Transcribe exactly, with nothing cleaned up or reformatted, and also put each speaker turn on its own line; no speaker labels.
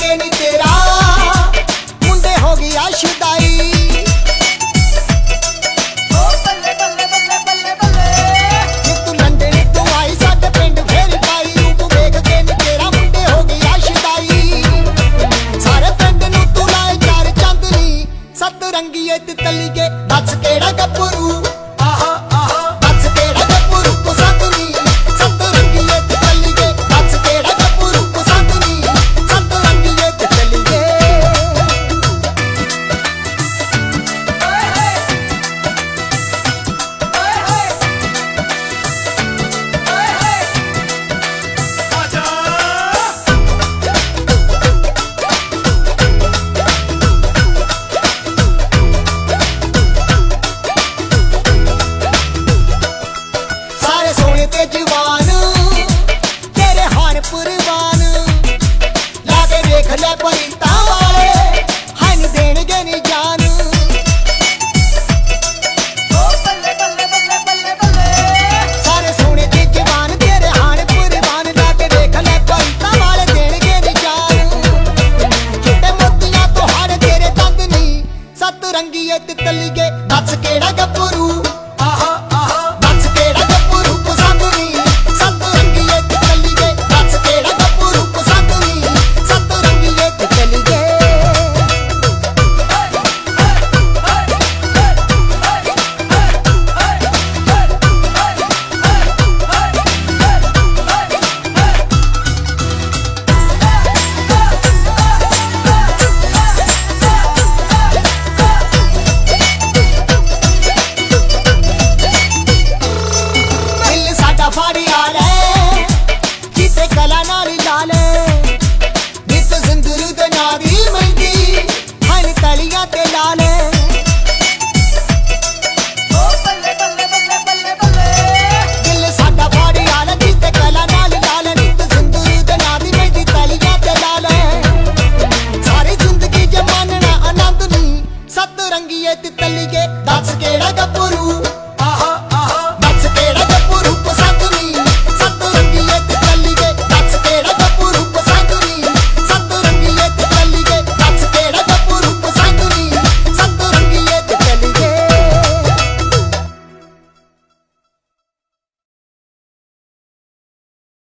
के नी तेरा मुंडे हो गया शुदाई। तू लंडन तू आई साडे पिंड फेर पाई रूप वेख के नी तेरा मुंडे हो गया शुदाई। सारे पिंड नू तू लाए चार चांदनी सत रंगीए तितली के दस केड़ा गब्बरू जवान तेरे हार पुरवान लागे देख ले पर